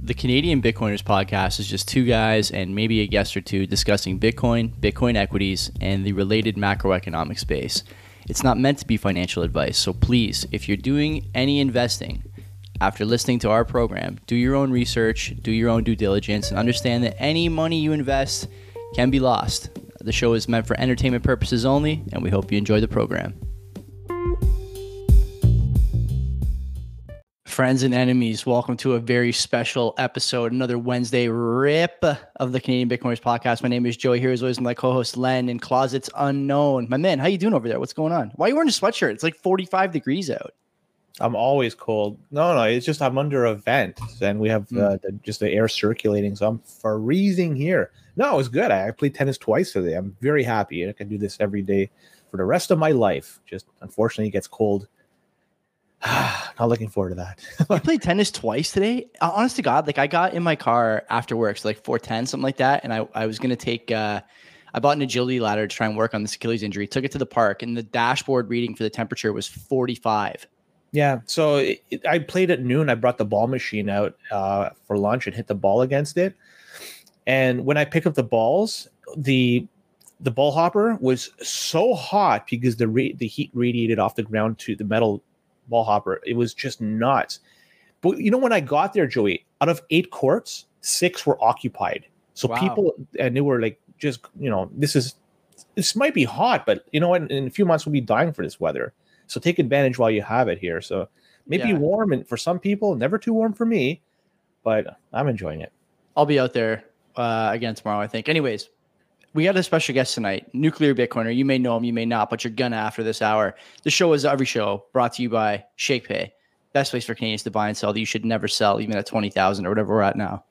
The Canadian Bitcoiners podcast is just two guys and maybe a guest or two discussing Bitcoin, Bitcoin equities, and the related macroeconomic space. It's not meant to be financial advice, so please, if you're doing any investing after listening to our program, do your own research, do your own due diligence, and understand that any money you invest can be lost. The show is meant for entertainment purposes only, and we hope you enjoy the program. Friends and enemies, welcome to a very special episode, another Wednesday rip of the Canadian Bitcoiners podcast. My name is Joey. Here as always, my co-host Len in Closets Unknown. My man, how you doing over there? What's going on? Why are you wearing a sweatshirt? It's like 45 degrees out. I'm always cold. No, it's just I'm under a vent, and we have just the air circulating, so I'm freezing here. No, it's good. I played tennis twice today. I'm very happy. I can do this every day for the rest of my life. Just unfortunately, it gets cold. Not looking forward to that. You played tennis twice today? Honest to God, like I got in my car after work, so like 4:10, something like that, and I was gonna take. I bought an agility ladder to try and work on this Achilles injury. Took it to the park, and the dashboard reading for the temperature was 45. Yeah, so I played at noon. I brought the ball machine out for lunch and hit the ball against it. And when I pick up the balls, the ball hopper was so hot because the heat radiated off the ground to the metal ball hopper. It was just nuts. But you know, when I got there, Joey, out of 8 courts, 6 were occupied. So wow. People, and they were like, just, you know, this might be hot, but you know what? In a few months we'll be dying for this weather. So take advantage while you have it here. So maybe warm, and for some people, never too warm for me, but I'm enjoying it. I'll be out there again tomorrow, I think. Anyways, we got a special guest tonight, Nuclear Bitcoiner. You may know him, you may not, but you're gonna after this hour. The show is every show brought to you by ShakePay. Best place for Canadians to buy and sell that you should never sell, even at 20,000 or whatever we're at now.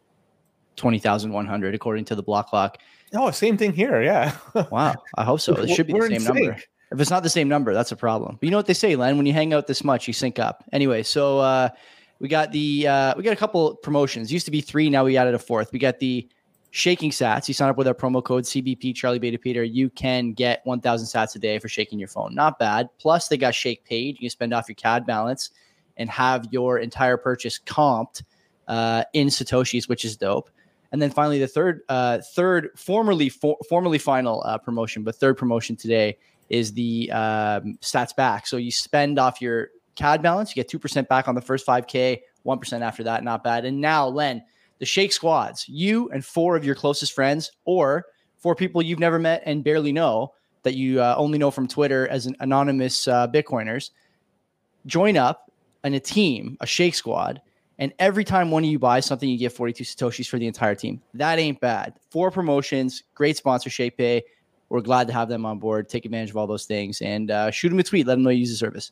20,100 according to the block clock. Oh, same thing here. Yeah. Wow. I hope so. It should be the same number. If it's not the same number, that's a problem. But you know what they say, Len? When you hang out this much, you sync up. Anyway, so we got a couple promotions. Used to be 3, now we added a 4th. We got the Shaking Sats. You sign up with our promo code CBP Charlie Beta Peter. You can get 1,000 sats a day for shaking your phone. Not bad. Plus, they got Shake Paid. You can spend off your CAD balance and have your entire purchase comped in Satoshis, which is dope. And then finally, the third formerly final promotion, but third promotion today is the Sats Back. So you spend off your CAD balance, you get 2% back on the first 5K, 1% after that. Not bad. And now, Len, the Shake Squads, you and 4 of your closest friends, or 4 people you've never met and barely know that you only know from Twitter as an anonymous Bitcoiners, join up in a team, a Shake Squad, and every time one of you buys something, you get 42 Satoshis for the entire team. That ain't bad. 4 promotions, great sponsor, ShakePay. We're glad to have them on board. Take advantage of all those things and shoot them a tweet. Let them know you use the service.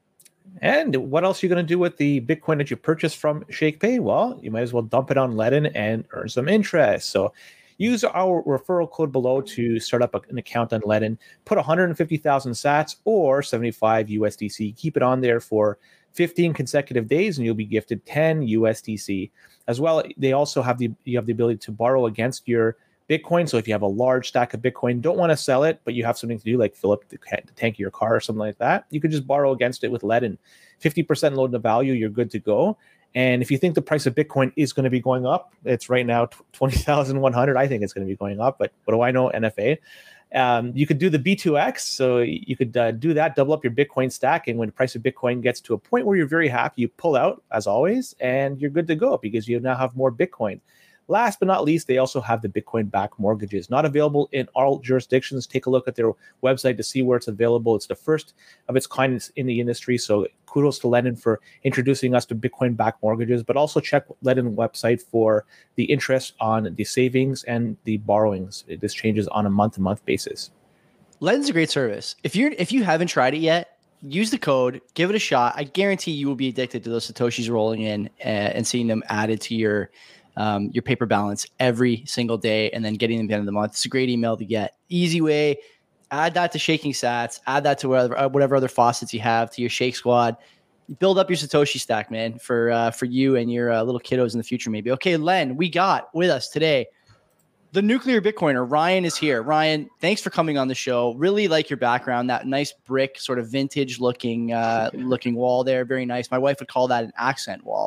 And what else are you going to do with the Bitcoin that you purchased from ShakePay? Well, you might as well dump it on Ledn and earn some interest. So use our referral code below to start up an account on Ledn. Put 150,000 sats or 75 USDC. Keep it on there for 15 consecutive days, and you'll be gifted 10 USDC. As well, they also have the ability to borrow against your Bitcoin. So if you have a large stack of Bitcoin, don't want to sell it, but you have something to do like fill up the tank of your car or something like that, you could just borrow against it with Ledn. 50% loan to value, you're good to go. And if you think the price of Bitcoin is going to be going up, it's right now 20,100. I think it's going to be going up, but what do I know? NFA. You could do the B2X. So you could do that, double up your Bitcoin stack. And when the price of Bitcoin gets to a point where you're very happy, you pull out as always, and you're good to go because you now have more Bitcoin. Last but not least, they also have the Bitcoin-backed mortgages. Not available in all jurisdictions. Take a look at their website to see where it's available. It's the first of its kind in the industry. So kudos to Ledn for introducing us to Bitcoin-backed mortgages. But also check Ledn website for the interest on the savings and the borrowings. This changes on a month-to-month basis. Ledn's a great service. If you haven't tried it yet, use the code, give it a shot. I guarantee you will be addicted to those Satoshis rolling in and seeing them added to your paper balance every single day and then getting them at the end of the month. It's a great email to get. Easy way. Add that to Shaking Sats. Add that to whatever other faucets you have to your Shake Squad. Build up your Satoshi stack, man, for you and your little kiddos in the future maybe. Okay, Len, we got with us today the Nuclear Bitcoiner. Ryan is here. Ryan, thanks for coming on the show. Really like your background, that nice brick, sort of vintage looking wall there. Very nice. My wife would call that an accent wall.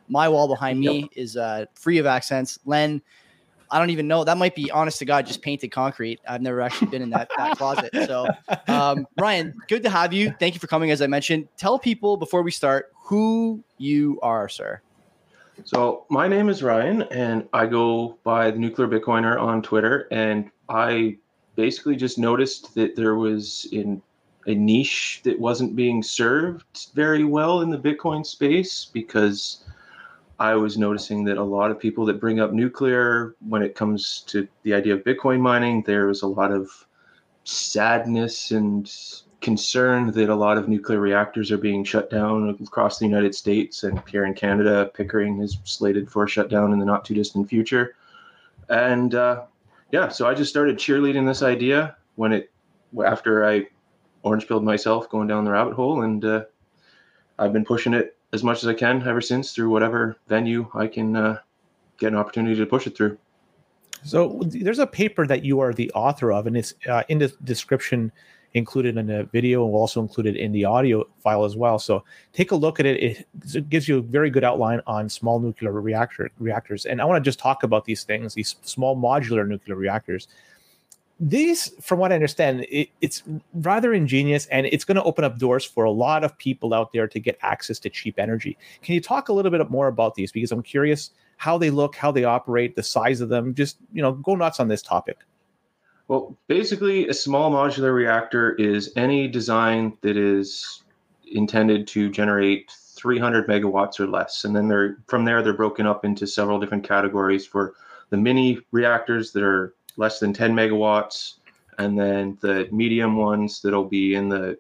My wall behind me is free of accents. Len, I don't even know. That might be, honest to God, just painted concrete. I've never actually been in that closet. So, Ryan, good to have you. Thank you for coming. As I mentioned, tell people before we start who you are, sir. So my name is Ryan, and I go by the Nuclear Bitcoiner on Twitter. And I basically just noticed that there was a niche that wasn't being served very well in the Bitcoin space, because I was noticing that a lot of people that bring up nuclear when it comes to the idea of Bitcoin mining, there's a lot of sadness and concern that a lot of nuclear reactors are being shut down across the United States, and here in Canada, Pickering is slated for shutdown in the not too distant future. And so I just started cheerleading this idea after I orange pilled myself going down the rabbit hole, and I've been pushing it as much as I can ever since through whatever venue I can get an opportunity to push it through. So there's a paper that you are the author of, and it's in the description included in the video, and we'll also include it in the audio file as well. So take a look at it. It gives you a very good outline on small nuclear reactors. And I want to just talk about these things, these small modular nuclear reactors. These, from what I understand, it's rather ingenious, and it's going to open up doors for a lot of people out there to get access to cheap energy. Can you talk a little bit more about these? Because I'm curious how they look, how they operate, the size of them. Just, go nuts on this topic. Well, basically, a small modular reactor is any design that is intended to generate 300 megawatts or less. And then they're broken up into several different categories for the mini reactors that are less than 10 megawatts, and then the medium ones that'll be in the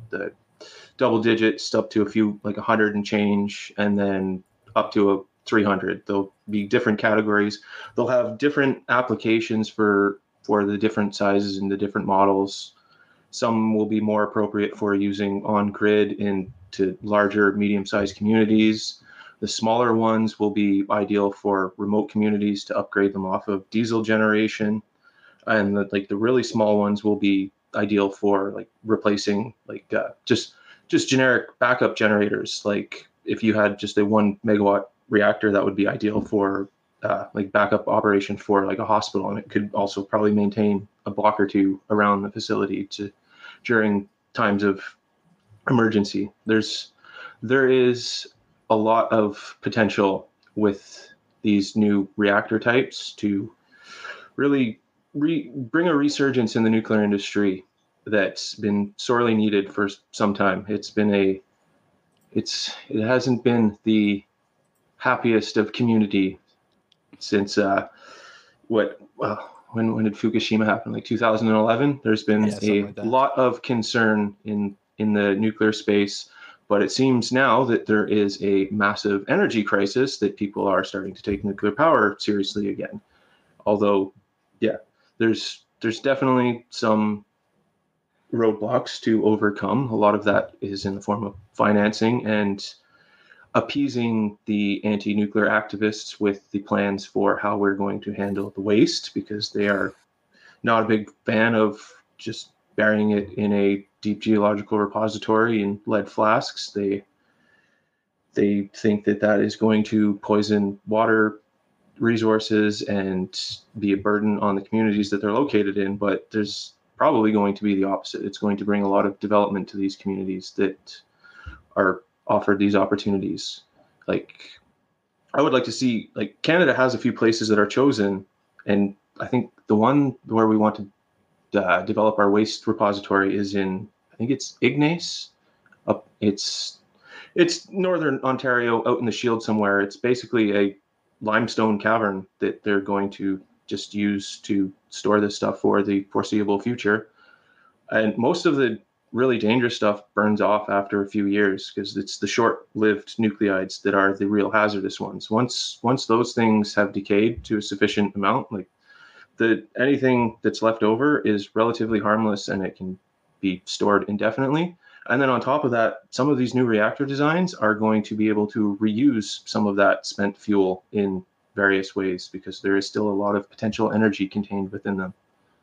double digits up to a few, like 100 and change, and then up to a 300. There'll be different categories. They'll have different applications for the different sizes and the different models. Some will be more appropriate for using on grid into larger, medium-sized communities. The smaller ones will be ideal for remote communities to upgrade them off of diesel generation. And the really small ones will be ideal for replacing just generic backup generators. Like if you had just a 1 megawatt reactor, that would be ideal for backup operation for a hospital, and it could also probably maintain a block or two around the facility during times of emergency. There is a lot of potential with these new reactor types to really bring a resurgence in the nuclear industry that's been sorely needed for some time. It hasn't been the happiest of community since when did Fukushima happen? 2011. There's been a lot of concern in the nuclear space, but it seems now that there is a massive energy crisis that people are starting to take nuclear power seriously again. Although, there's definitely some roadblocks to overcome. A lot of that is in the form of financing and appeasing the anti-nuclear activists with the plans for how we're going to handle the waste, because they are not a big fan of just burying it in a deep geological repository in lead flasks. They think that is going to poison water resources and be a burden on the communities that they're located in. But there's probably going to be the opposite. It's going to bring a lot of development to these communities that are offered these opportunities. I would like to see, Canada has a few places that are chosen, and I think the one where we want to develop our waste repository is in, I think it's Ignace. It's northern Ontario, out in the Shield somewhere. It's basically a limestone cavern that they're going to just use to store this stuff for the foreseeable future. And most of the really dangerous stuff burns off after a few years, because it's the short-lived nuclides that are the real hazardous ones. Once those things have decayed to a sufficient amount, anything that's left over is relatively harmless, and it can be stored indefinitely. And then on top of that, some of these new reactor designs are going to be able to reuse some of that spent fuel in various ways, because there is still a lot of potential energy contained within them.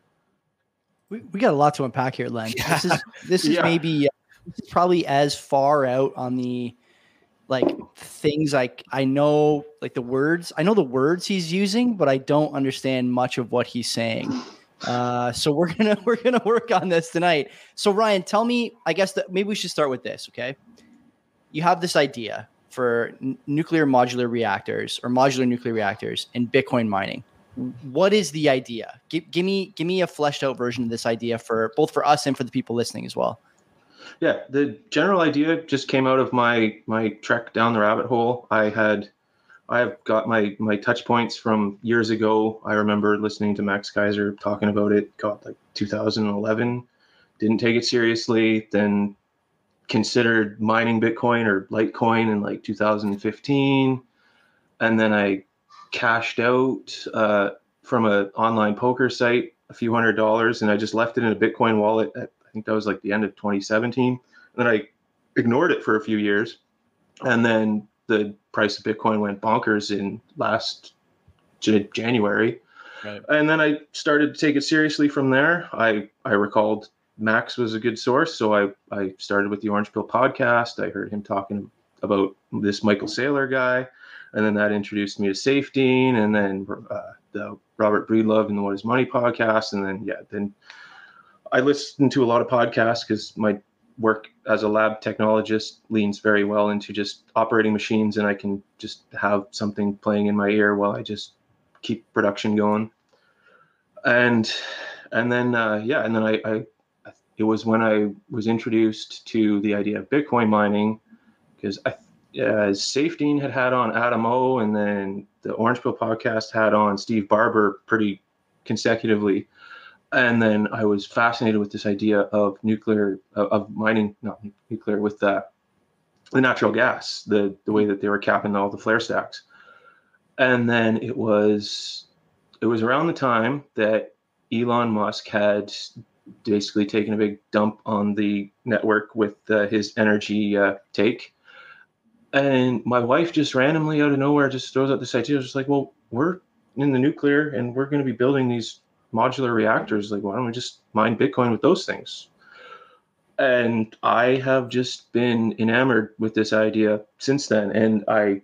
We got a lot to unpack here, Len. This is maybe this is probably as far out on the like things I know, like the words. I know the words he's using, but I don't understand much of what he's saying. So we're gonna work on this tonight. So Ryan, tell me. I guess that maybe we should start with this. Okay, you have this idea for nuclear modular reactors or modular nuclear reactors in Bitcoin mining. What is the idea? Give me a fleshed out version of this idea for both for us and for the people listening as well. Yeah, the general idea just came out of my trek down the rabbit hole. I've got my touch points from years ago. I remember listening to Max Kaiser talking about it, like 2011. Didn't take it seriously. Then considered mining Bitcoin or Litecoin in like 2015. And then I cashed out from an online poker site a few $100s, and I just left it in a Bitcoin wallet at, I think that was like the end of 2017. And then I ignored it for a few years. And then the price of Bitcoin went bonkers in last January. Right. And then I started to take it seriously from there. I recalled Max was a good source. So I started with the Orange Pill podcast. I heard him talking about this Michael Saylor guy. And then that introduced me to Safedine, and then the Robert Breedlove and the What is Money podcast. And then I listened to a lot of podcasts because my work as a lab technologist leans very well into just operating machines, and I can just have something playing in my ear while I just keep production going. And then it was when I was introduced to the idea of Bitcoin mining, because Safedine had on Adam O, and then the Orange Pill podcast had on Steve Barber pretty consecutively. And then I was fascinated with this idea of mining, not nuclear, with the natural gas, the way that they were capping all the flare stacks. And then it was around the time that Elon Musk had basically taken a big dump on the network with his energy take. And my wife just randomly out of nowhere just throws out this idea. Just like, well, we're in the nuclear and we're going to be building these modular reactors. Like, why don't we just mine Bitcoin with those things? And I have just been enamored with this idea since then. And I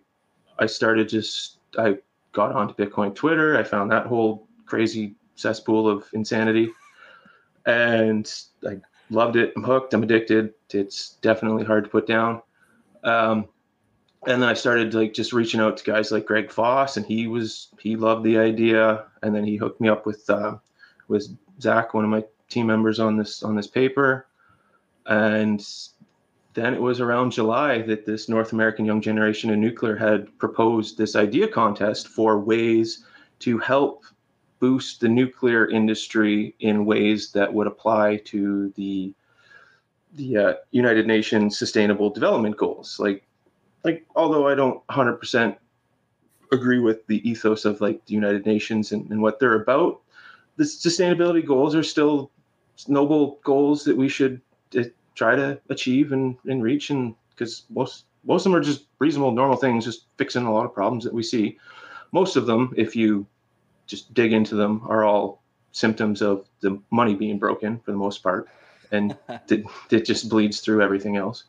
got onto Bitcoin Twitter. I found that whole crazy cesspool of insanity, and I loved it. I'm hooked. I'm addicted. It's definitely hard to put down. And then I started just reaching out to guys like Greg Foss, and he loved the idea. And then he hooked me up with Zach, one of my team members on this paper. And then it was around July that this North American Young Generation in Nuclear had proposed this idea contest for ways to help boost the nuclear industry in ways that would apply to the United Nations Sustainable Development Goals. Like, although I don't 100% agree with the ethos of the United Nations and what they're about, the sustainability goals are still noble goals that we should try to achieve and reach. And because most of them are just reasonable, normal things, just fixing a lot of problems that we see. Most of them, if you just dig into them, are all symptoms of the money being broken for the most part. And it just bleeds through everything else.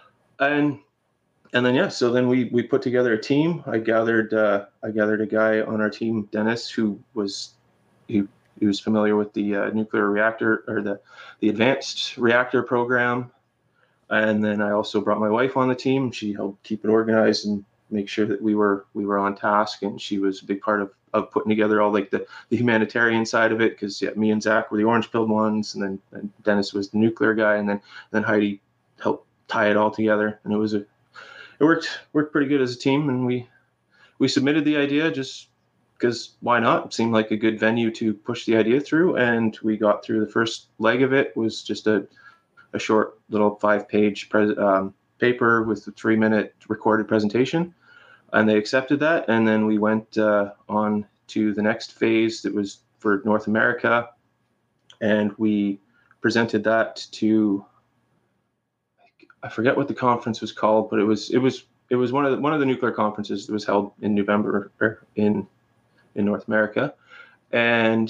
And then, so then we put together a team. I gathered a guy on our team, Dennis, who was familiar with the nuclear reactor or the advanced reactor program. And then I also brought my wife on the team. She helped keep it organized and make sure that we were on task. And she was a big part of putting together all the humanitarian side of it, because me and Zach were the orange pilled ones, and then Dennis was the nuclear guy, and then Heidi helped tie it all together. And it worked pretty good as a team. And we submitted the idea just because why not? It seemed like a good venue to push the idea through. And we got through the first leg of it. Was just a short little 5-page paper with a 3-minute recorded presentation. And they accepted that. And then we went on to the next phase that was for North America. And we presented that to, I forget what the conference was called, but it was one of the nuclear conferences that was held in November in North America. And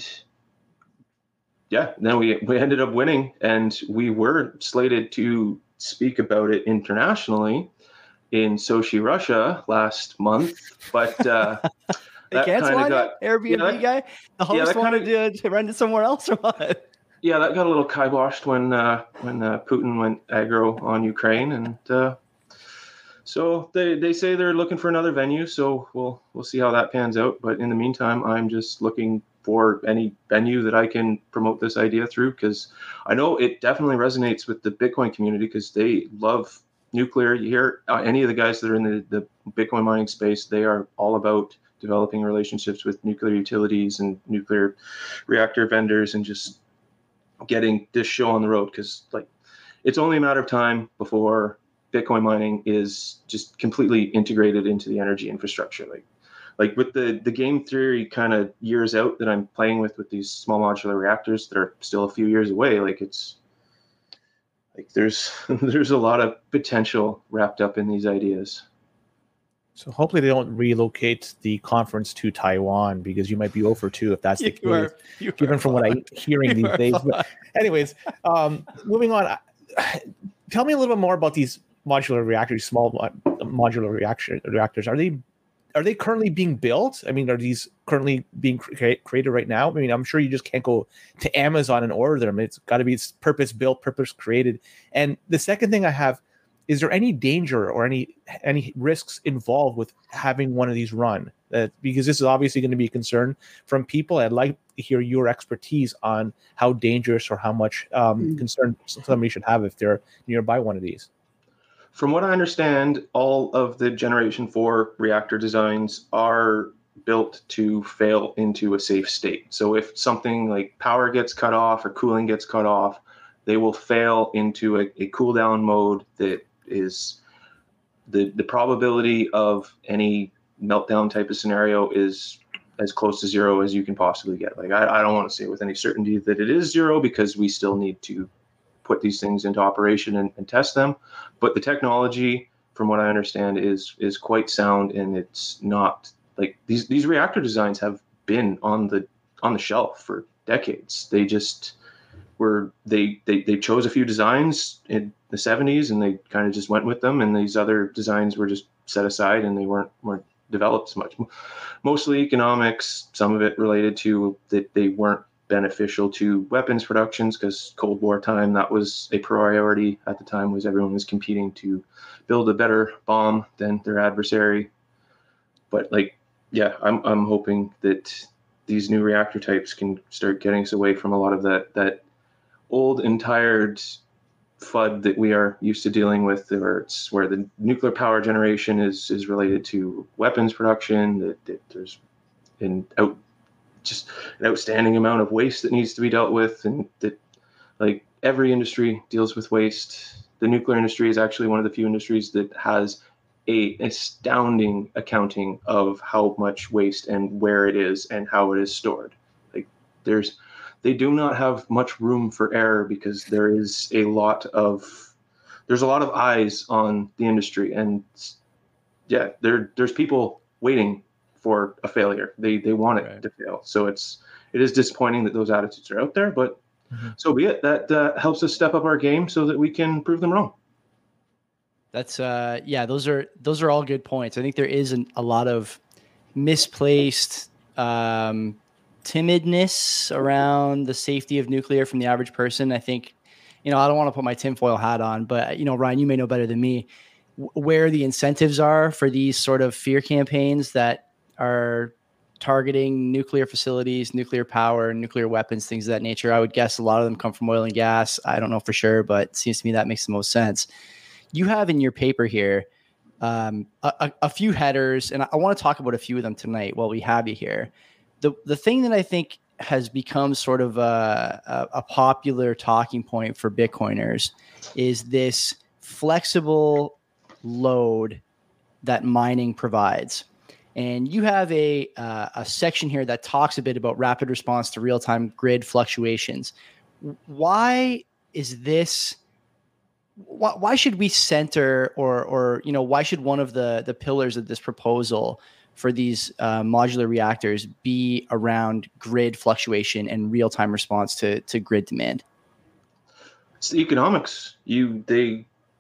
then we ended up winning, and we were slated to speak about it internationally. in Sochi, Russia last month, but they canceled on you? Airbnb guy? The host wanted to rent it somewhere else or what? Yeah, that got a little kiboshed when Putin went aggro on Ukraine, and so they say they're looking for another venue. So we'll see how that pans out. But in the meantime, I'm just looking for any venue that I can promote this idea through, because I know it definitely resonates with the Bitcoin community because they love nuclear. You hear any of the guys that are in the Bitcoin mining space, they are all about developing relationships with nuclear utilities and nuclear reactor vendors and just getting this show on the road, because like it's only a matter of time before Bitcoin mining is just completely integrated into the energy infrastructure. Like with the game theory kind of years out that I'm playing with these small modular reactors that are still a few years away, like it's like there's a lot of potential wrapped up in these ideas. So hopefully they don't relocate the conference to Taiwan, because you might be 0 for 2 if that's the case, given from what I'm hearing these days. But anyways, moving on. Tell me a little bit more about these modular reactors, small modular reactors. Are they currently being built? I mean, are these currently being created right now? I mean, I'm sure you just can't go to Amazon and order them. It's got to be purpose built, purpose created. And the second thing I have, is there any danger or any risks involved with having one of these run? Because this is obviously going to be a concern from people. I'd like to hear your expertise on how dangerous or how much concern somebody should have if they're nearby one of these. From what I understand, all of the Generation 4 reactor designs are built to fail into a safe state. So if something like power gets cut off or cooling gets cut off, they will fail into a cool down mode that is the probability of any meltdown type of scenario is as close to zero as you can possibly get. Like I don't want to say with any certainty that it is zero, because we still need to put these things into operation and test them. But the technology, from what I understand, is quite sound, and it's not like these reactor designs have been on the shelf for decades. They just they chose a few designs in the 70s and they kind of just went with them, and these other designs were just set aside and they weren't developed as much. Mostly economics, some of it related to that they weren't beneficial to weapons productions, because Cold War time, that was a priority at the time, was everyone was competing to build a better bomb than their adversary. But like, yeah, I'm hoping that these new reactor types can start getting us away from a lot of that old and tired FUD that we are used to dealing with, where the nuclear power generation is related to weapons production, that there's just an outstanding amount of waste that needs to be dealt with, and that like every industry deals with waste. The nuclear industry is actually one of the few industries that has a astounding accounting of how much waste and where it is and how it is stored. Like they do not have much room for error, because there's a lot of eyes on the industry, and yeah, there's people waiting for a failure. They want it to fail. So it is disappointing that those attitudes are out there, but so be it. That helps us step up our game so that we can prove them wrong. That's those are all good points. I think there is a lot of misplaced timidness around the safety of nuclear from the average person. I think, I don't want to put my tinfoil hat on, but Ryan, you may know better than me where the incentives are for these sort of fear campaigns that are targeting nuclear facilities, nuclear power, nuclear weapons, things of that nature. I would guess a lot of them come from oil and gas. I don't know for sure, but it seems to me that makes the most sense. You have in your paper here a few headers, and I want to talk about a few of them tonight while we have you here. The thing that I think has become sort of a popular talking point for Bitcoiners is this flexible load that mining provides. And you have a section here that talks a bit about rapid response to real-time grid fluctuations. Why is this? Why should we center, or why should one of the pillars of this proposal for these modular reactors be around grid fluctuation and real-time response to grid demand? It's the economics. The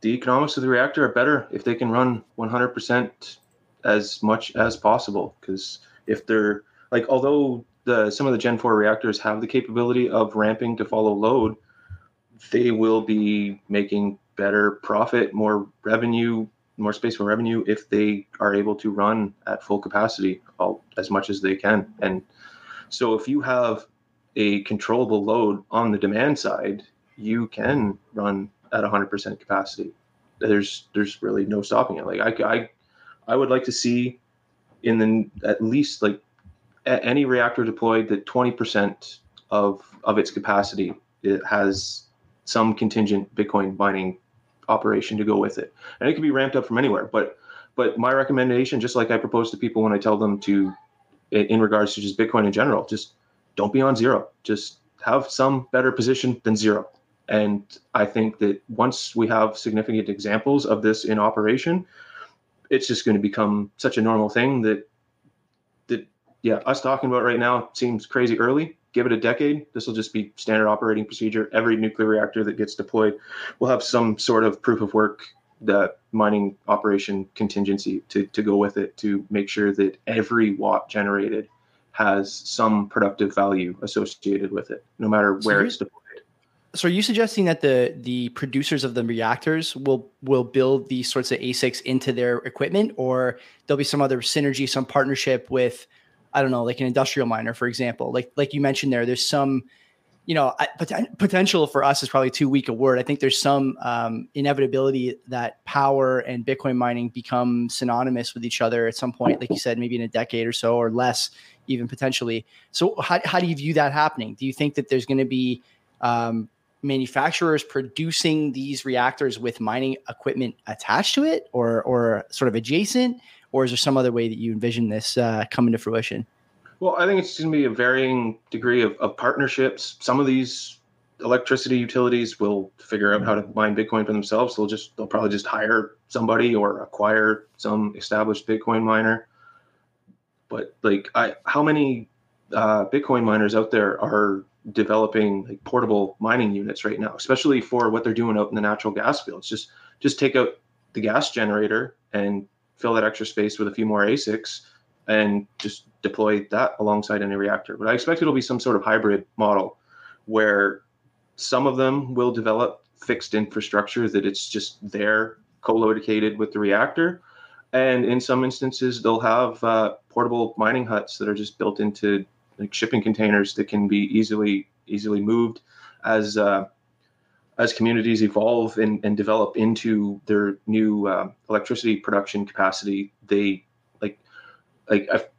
the economics of the reactor are better if they can run 100% as much as possible. Because if they're like, although some of the Gen 4 reactors have the capability of ramping to follow load, they will be making better profit, more revenue, more space for revenue if they are able to run at full capacity as much as they can. And so if you have a controllable load on the demand side, you can run at 100% capacity. There's really no stopping it. Like I would like to see at least like any reactor deployed that 20% of its capacity, it has some contingent Bitcoin mining operation to go with it. And it can be ramped up from anywhere. But my recommendation, just like I propose to people when I tell them to, in regards to just Bitcoin in general, just don't be on zero. Just have some better position than zero. And I think that once we have significant examples of this in operation, it's just going to become such a normal thing that us talking about right now seems crazy early. Give it a decade. This will just be standard operating procedure. Every nuclear reactor that gets deployed will have some sort of proof of work, the mining operation contingency to go with it, to make sure that every watt generated has some productive value associated with it, no matter where it's deployed. So are you suggesting that the producers of the reactors will build these sorts of ASICs into their equipment, or there'll be some other synergy, some partnership with, I don't know, like an industrial miner, for example? Like you mentioned there's some, potential for us is probably too weak a word. I think there's some inevitability that power and Bitcoin mining become synonymous with each other at some point, like you said, maybe in a decade or so, or less even potentially. So how do you view that happening? Do you think that there's going to be manufacturers producing these reactors with mining equipment attached to it, or sort of adjacent, or is there some other way that you envision this coming to fruition? Well, I think it's going to be a varying degree of partnerships. Some of these electricity utilities will figure out how to mine Bitcoin for themselves. They'll probably just hire somebody or acquire some established Bitcoin miner. But like, how many Bitcoin miners out there are developing like portable mining units right now, especially for what they're doing out in the natural gas fields? Just take out the gas generator and fill that extra space with a few more ASICs and just deploy that alongside any reactor. But I expect it'll be some sort of hybrid model where some of them will develop fixed infrastructure that it's just there co-located with the reactor. And in some instances, they'll have portable mining huts that are just built into like shipping containers that can be easily moved as communities evolve and develop into their new electricity production capacity. I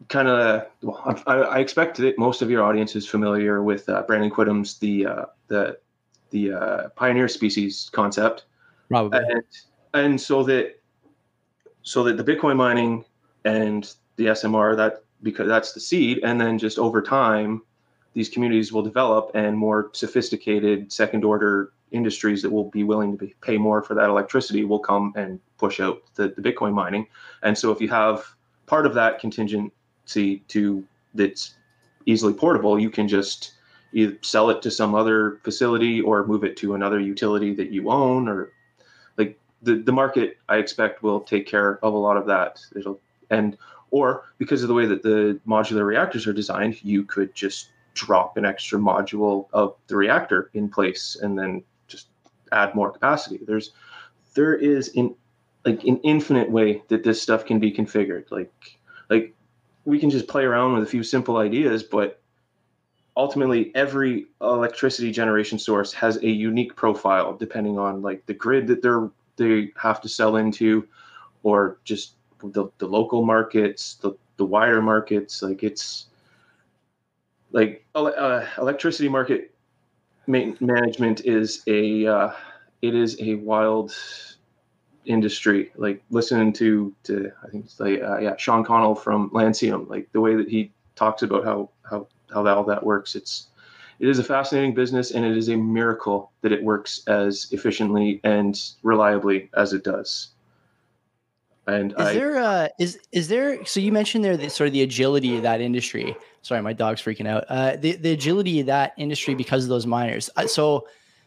expect that most of your audience is familiar with Brandon Quittem's the pioneer species concept, probably, and so that the Bitcoin mining and the SMR, because that's the seed, and then just over time, these communities will develop, and more sophisticated second order industries that will be willing to pay more for that electricity will come and push out the Bitcoin mining. And so if you have part of that contingency that's easily portable, you can just either sell it to some other facility or move it to another utility that you own, or like the market, I expect, will take care of a lot of that. Or because of the way that the modular reactors are designed, you could just drop an extra module of the reactor in place and then just add more capacity. There is an infinite way that this stuff can be configured. Like we can just play around with a few simple ideas, but ultimately every electricity generation source has a unique profile depending on like the grid that they have to sell into, or just the local markets, the wider markets. Like it's like electricity market management is a wild industry. Like listening to I think it's like Sean Connell from Lancium, like the way that he talks about how all that works. It is a fascinating business, and it is a miracle that it works as efficiently and reliably as it does. And is there? So you mentioned there sort of the agility of that industry. Sorry, my dog's freaking out. The agility of that industry because of those miners. So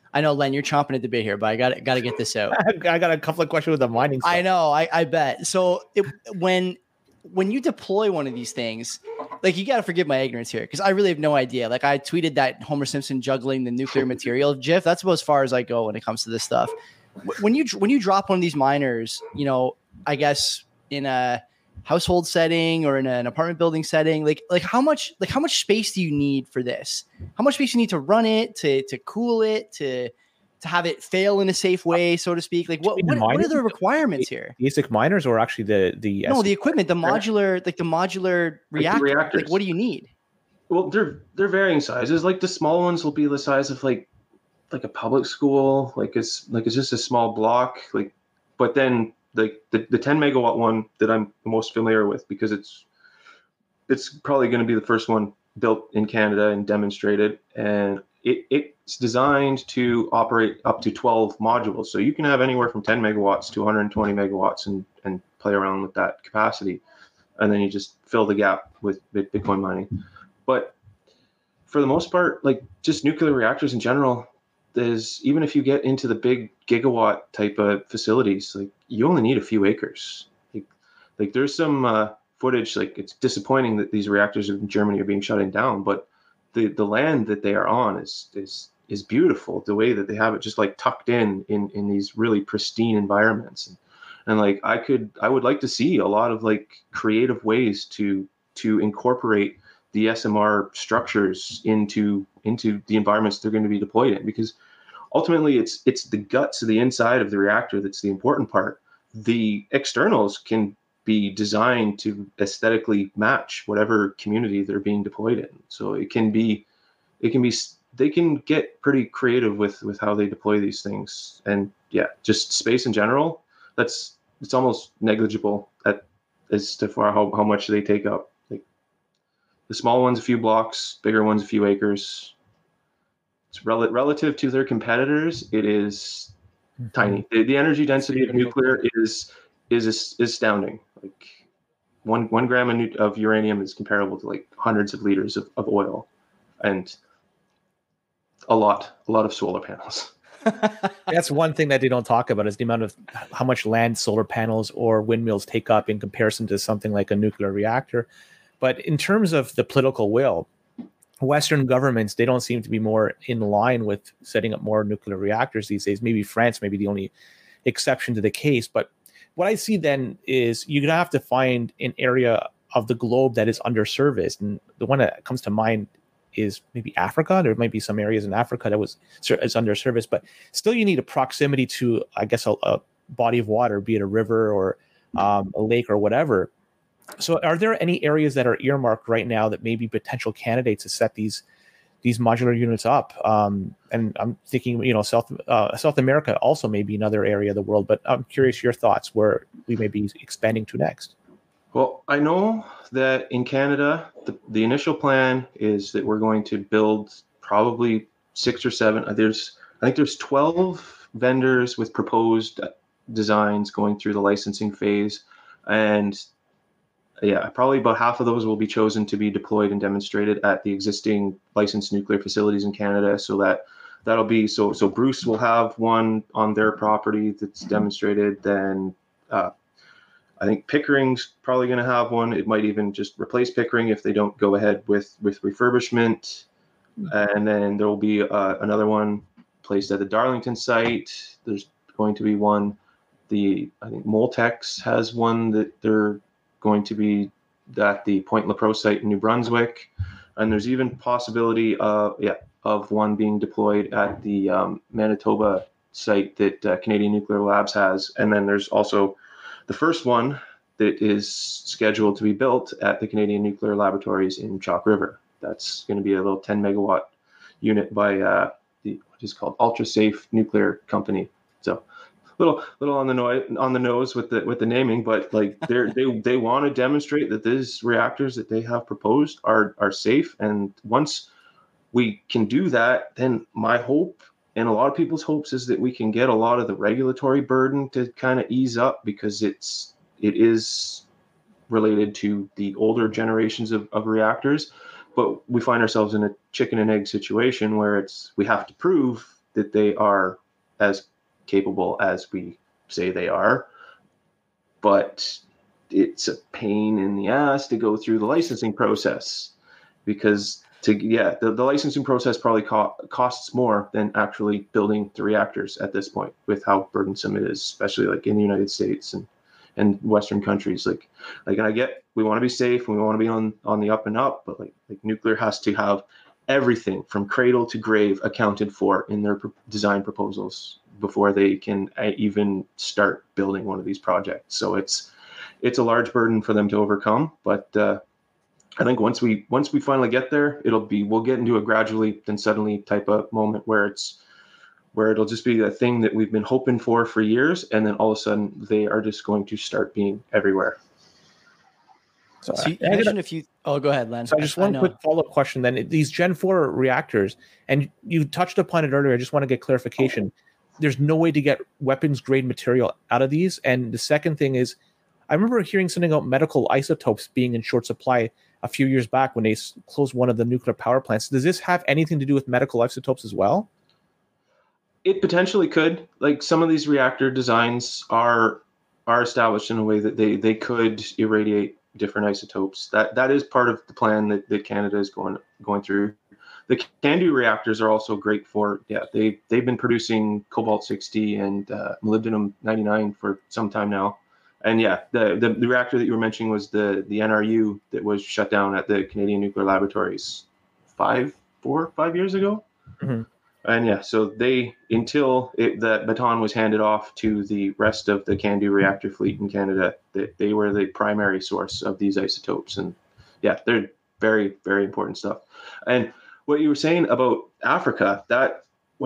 I know, Len, you're chomping at the bit here, but I got to get this out. I got a couple of questions with the mining stuff. I know, I bet. So when you deploy one of these things, like, you got to forgive my ignorance here, because I really have no idea. Like, I tweeted that Homer Simpson juggling the nuclear material GIF. That's about as far as I go when it comes to this stuff. When you drop one of these miners, you know, I guess in a household setting or in an apartment building setting, like how much space do you need for this? How much space you need to run it, to cool it, to have it fail in a safe way, so to speak? Like, what are the requirements here? ASIC miners, or actually the equipment, the modular reactor. Like, what do you need? Well, they're varying sizes. Like, the small ones will be the size of like a public school. Like it's just a small block. Like, but then like the 10 megawatt one that I'm most familiar with, because it's probably going to be the first one built in Canada and demonstrated, and it's designed to operate up to 12 modules. So you can have anywhere from 10 megawatts to 120 megawatts and play around with that capacity. And then you just fill the gap with Bitcoin mining. But for the most part, like, just nuclear reactors in general, even if you get into the big gigawatt type of facilities, like, you only need a few acres. Like there's some footage, like, it's disappointing that these reactors in Germany are being shut down, but the land that they are on is beautiful. The way that they have it just like tucked in these really pristine environments. And like, I would like to see a lot of like creative ways to incorporate the SMR structures into the environments they're going to be deployed in, because ultimately it's the guts of the inside of the reactor that's the important part. The externals can be designed to aesthetically match whatever community they're being deployed in. So they can get pretty creative with how they deploy these things. And yeah, just space in general, it's almost negligible as to far how much they take up. Like, the small ones, a few blocks, bigger ones, a few acres. It's relative to their competitors, it is tiny. The energy density of nuclear is astounding. Like, one gram of uranium is comparable to like hundreds of liters of oil, and a lot of solar panels. That's one thing that they don't talk about, is the amount of how much land solar panels or windmills take up in comparison to something like a nuclear reactor. But in terms of the political will, Western governments, they don't seem to be more in line with setting up more nuclear reactors these days. Maybe France may be the only exception to the case. But what I see then is you're going to have to find an area of the globe that is underserviced. And the one that comes to mind is maybe Africa. There might be some areas in Africa that is underserviced, but still you need a proximity to, I guess, a body of water, be it a river or a lake or whatever. So are there any areas that are earmarked right now that may be potential candidates to set these modular units up? And I'm thinking, South America also may be another area of the world, but I'm curious your thoughts where we may be expanding to next. Well, I know that in Canada, the initial plan is that we're going to build probably 6 or 7. I think there's 12 vendors with proposed designs going through the licensing phase. And yeah, probably about half of those will be chosen to be deployed and demonstrated at the existing licensed nuclear facilities in Canada. So that'll be so Bruce will have one on their property that's demonstrated. Then I think Pickering's probably going to have one. It might even just replace Pickering if they don't go ahead with refurbishment. And then there will be another one placed at the Darlington site. There's going to be one. I think Moltex has one that they're going to be at the Point Lepreau site in New Brunswick. And there's even possibility of one being deployed at the Manitoba site that Canadian Nuclear Labs has. And then there's also the first one that is scheduled to be built at the Canadian Nuclear Laboratories in Chalk River. That's going to be a little 10 megawatt unit by what is called Ultra Safe Nuclear Company. So little on the nose with the naming, but like they want to demonstrate that these reactors that they have proposed are safe. And once we can do that, then my hope and a lot of people's hopes is that we can get a lot of the regulatory burden to kind of ease up, because it is related to the older generations of reactors. But we find ourselves in a chicken and egg situation where we have to prove that they are as capable as we say they are, but it's a pain in the ass to go through the licensing process, because the licensing process probably costs more than actually building the reactors at this point, with how burdensome it is, especially like in the United States and Western countries. Like, and I get, we want to be safe and we want to be on the up and up, but like nuclear has to have everything from cradle to grave accounted for in their design proposals before they can even start building one of these projects. So it's a large burden for them to overcome, but I think once we finally get there, we'll get into a gradually then suddenly type of moment where it'll just be a thing that we've been hoping for years, and then all of a sudden they are just going to start being everywhere. So you mentioned go ahead, Len. So just one quick follow-up question then. These Gen 4 reactors, and you touched upon it earlier, I just want to get clarification. There's no way to get weapons-grade material out of these. And the second thing is, I remember hearing something about medical isotopes being in short supply a few years back when they closed one of the nuclear power plants. Does this have anything to do with medical isotopes as well? It potentially could. Like, some of these reactor designs are established in a way that they could irradiate different isotopes. That is part of the plan that Canada is going through. The CANDU reactors are also great for, they've been producing cobalt-60 and molybdenum 99 for some time now. And the reactor that you were mentioning was the NRU that was shut down at the Canadian Nuclear Laboratories 5 years ago. Mm-hmm. And so until the baton was handed off to the rest of the CANDU reactor fleet in Canada, they were the primary source of these isotopes. And they're very, very important stuff. And what you were saying about Africa, that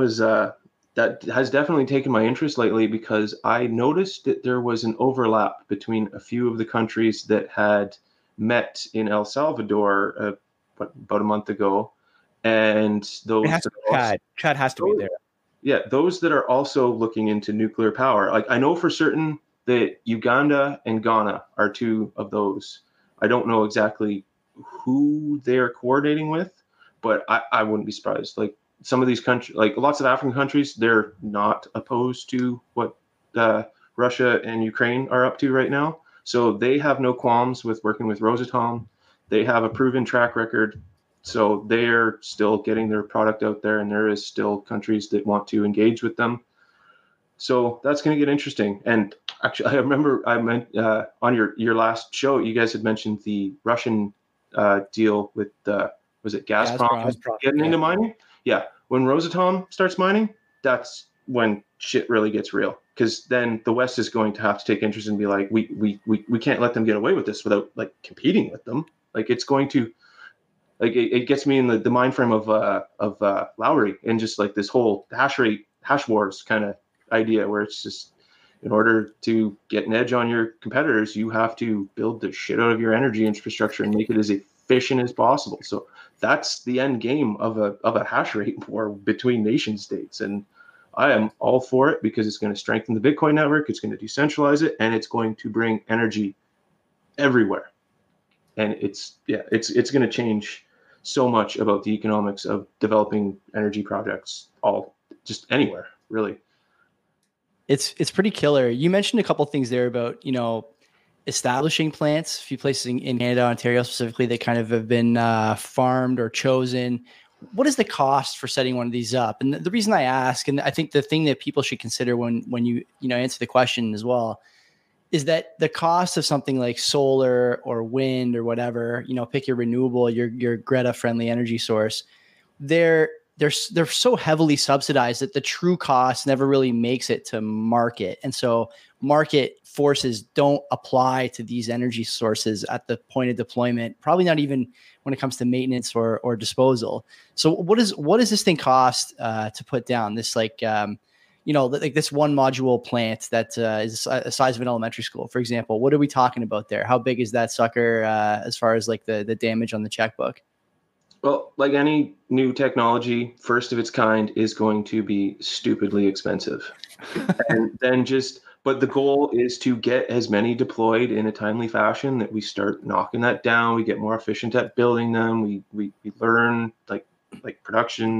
has definitely taken my interest lately, because I noticed that there was an overlap between a few of the countries that had met in El Salvador about a month ago, and those Chad has to be there. Yeah, those that are also looking into nuclear power. Like, I know for certain that Uganda and Ghana are two of those. I don't know exactly who they are coordinating with, but I wouldn't be surprised. Like, some of these countries, like lots of African countries, they're not opposed to what Russia and Ukraine are up to right now. So they have no qualms with working with Rosatom. They have a proven track record. So they're still getting their product out there, and there is still countries that want to engage with them. So that's going to get interesting. And actually, I remember on your last show, you guys had mentioned the Russian deal with was it Gazprom getting into mining? Yeah. When Rosatom starts mining, that's when shit really gets real, because then the West is going to have to take interest and be like, we can't let them get away with this without like competing with them. Like, it's going to, like, it gets me in the mind frame of Lowry, and just like this whole hash wars kind of idea, where it's just, in order to get an edge on your competitors, you have to build the shit out of your energy infrastructure and make it as efficient as possible. So that's the end game of a hash rate war between nation states. And I am all for it, because it's going to strengthen the Bitcoin network. It's going to decentralize it, and it's going to bring energy everywhere. And it's going to change so much about the economics of developing energy projects, just anywhere, really. It's pretty killer. You mentioned a couple things there about, establishing plants, a few places in Canada, Ontario specifically, that kind of have been farmed or chosen. What is the cost for setting one of these up? And the reason I ask, and I think the thing that people should consider when you answer the question as well, is that the cost of something like solar or wind or whatever, pick your renewable, your Greta friendly energy source, they're so heavily subsidized that the true cost never really makes it to market. And so market forces don't apply to these energy sources at the point of deployment, probably not even when it comes to maintenance or disposal. So what does this thing cost to put down? This like this one module plant that is the size of an elementary school, for example. What are we talking about there? How big is that sucker as far as like the damage on the checkbook? Well, like any new technology, first of its kind is going to be stupidly expensive. And then but the goal is to get as many deployed in a timely fashion that we start knocking that down. We get more efficient at building them. We learn like production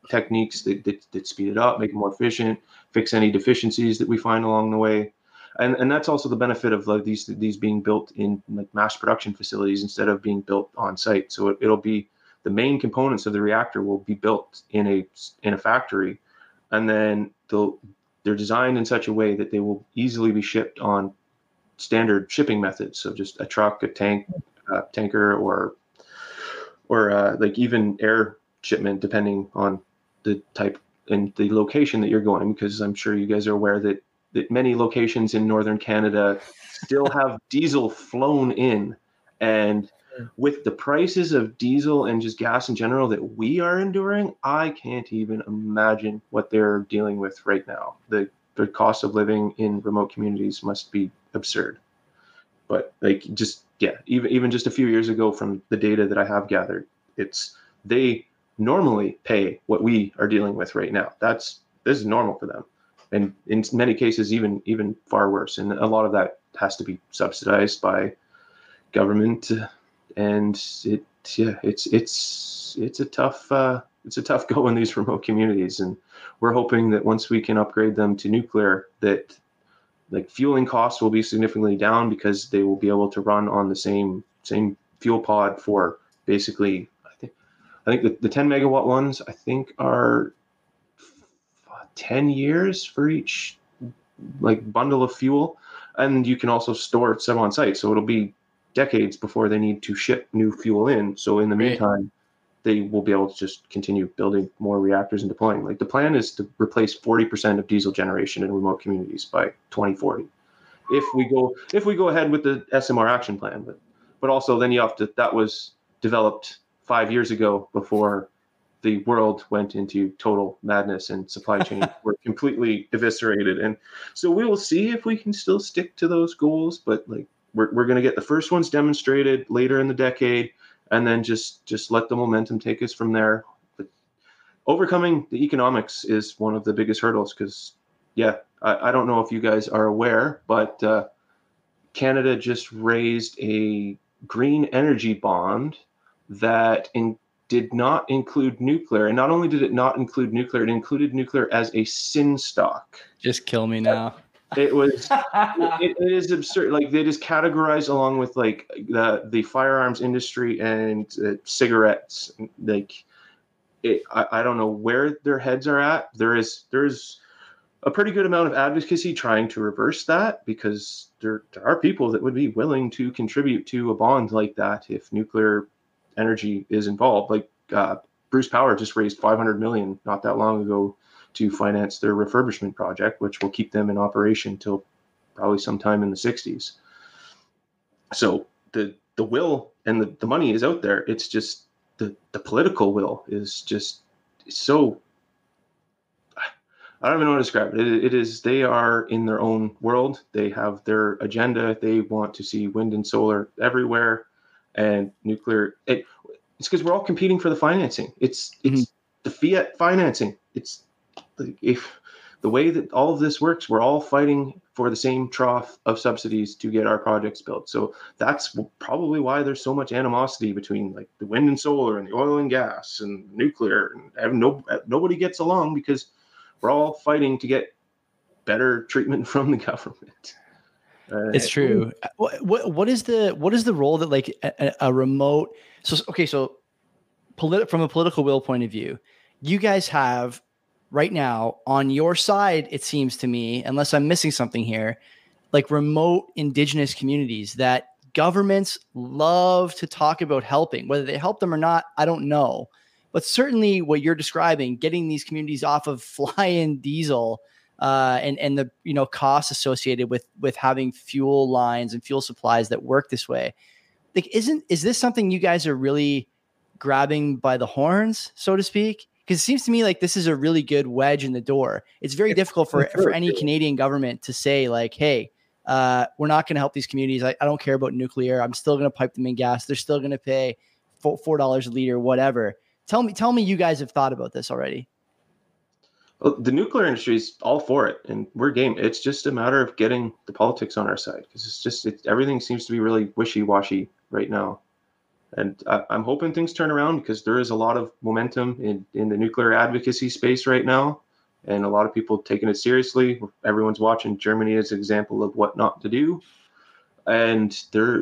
techniques that speed it up, make it more efficient, fix any deficiencies that we find along the way. And that's also the benefit of like these being built in like mass production facilities instead of being built on site. So it'll be the main components of the reactor will be built in a factory, and then they're designed in such a way that they will easily be shipped on standard shipping methods. So just a truck, a tanker, or like even air shipment, depending on the type and the location that you're going. Because I'm sure you guys are aware that many locations in northern Canada still have diesel flown in, and with the prices of diesel and just gas in general that we are enduring, I can't even imagine what they're dealing with right now. The cost of living in remote communities must be absurd. But like even just a few years ago, from the data that I have gathered, they normally pay what we are dealing with right now. This is normal for them. And in many cases, even far worse. And a lot of that has to be subsidized by government. And it's a tough go in these remote communities. And we're hoping that once we can upgrade them to nuclear, that like fueling costs will be significantly down, because they will be able to run on the same fuel pod for basically, I think the 10 megawatt ones, I think, are 10 years for each like bundle of fuel, and you can also store some on site, so it'll be decades before they need to ship new fuel in. So in the meantime, they will be able to just continue building more reactors and deploying. Like the plan is to replace 40% of diesel generation in remote communities by 2040 if we go ahead with the SMR action plan. But also then you have to, that was developed 5 years ago, before the world went into total madness and supply chains were completely eviscerated. And so we will see if we can still stick to those goals, but like we're going to get the first ones demonstrated later in the decade, and then just let the momentum take us from there. But overcoming the economics is one of the biggest hurdles, because I don't know if you guys are aware, but Canada just raised a green energy bond that did not include nuclear. And not only did it not include nuclear, it included nuclear as a sin stock. Just kill me now. It was, it is absurd. Like they just categorized along with like the firearms industry and cigarettes. Like I don't know where their heads are at. There's a pretty good amount of advocacy trying to reverse that, because there are people that would be willing to contribute to a bond like that if nuclear energy is involved. Like Bruce Power just raised $500 million not that long ago to finance their refurbishment project, which will keep them in operation till probably sometime in the 60s. So the will and the money is out there. It's just the political will is just so, I don't even know how to describe it. It is, they are in their own world. They have their agenda. They want to see wind and solar everywhere. And nuclear, it's because we're all competing for the financing. It's the fiat financing. It's if the way that all of this works, we're all fighting for the same trough of subsidies to get our projects built. So that's probably why there's so much animosity between like the wind and solar and the oil and gas and nuclear, and nobody gets along, because we're all fighting to get better treatment from the government. It's true. What is the role that like a remote? So from a political will point of view, you guys have right now on your side, it seems to me, unless I'm missing something here, like remote indigenous communities that governments love to talk about helping. Whether they help them or not, I don't know. But certainly what you're describing, getting these communities off of fly-in diesel and the costs associated with having fuel lines and fuel supplies that work this way. Like, is this something you guys are really grabbing by the horns, so to speak? Because it seems to me like this is a really good wedge in the door. It's very difficult for any Canadian government to say like, hey, we're not going to help these communities. I don't care about nuclear. I'm still going to pipe them in gas. They're still going to pay $4 a liter, whatever. Tell me you guys have thought about this already. Well, the nuclear industry is all for it, and we're game. It's just a matter of getting the politics on our side, because everything seems to be really wishy-washy right now. And I'm hoping things turn around, because there is a lot of momentum in the nuclear advocacy space right now, and a lot of people taking it seriously. Everyone's watching Germany as an example of what not to do, and